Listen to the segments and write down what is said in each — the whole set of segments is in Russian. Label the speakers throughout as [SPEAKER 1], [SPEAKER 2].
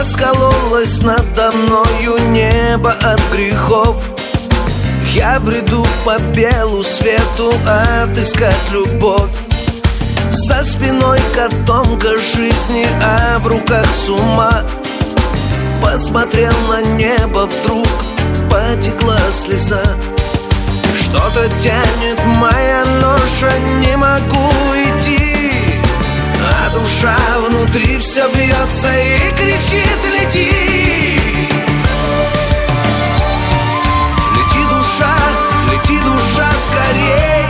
[SPEAKER 1] Раскололось надо мною небо от грехов. Я бреду по белу свету отыскать любовь. За спиной котомка жизни, а в руках сумма. Посмотрел на небо, вдруг потекла слеза. Что-то тянет моя ноша, не могу идти, а душа внутри все бьется и кричит: лети! Лети, душа, скорей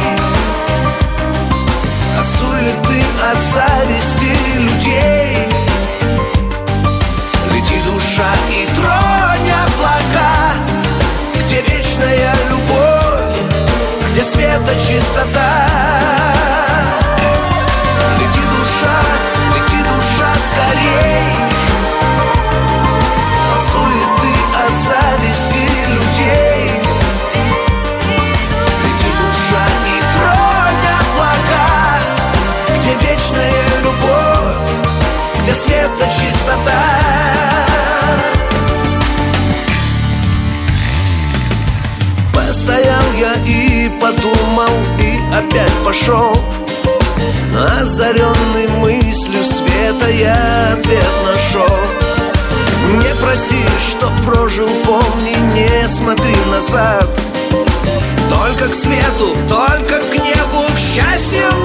[SPEAKER 1] от суеты, от зависти людей. Лети, душа, и тронь облака, где вечная любовь, где света чистота. Лети, душа, скорей от суеты, от зависти людей. И тронь облака, где вечная любовь, где света чистота. Постоял я и подумал, и опять пошел. Озаренный мыслью света я ответ нашел. Не проси, что прожил, помни, не смотри назад. Только к свету, только к небу, к счастью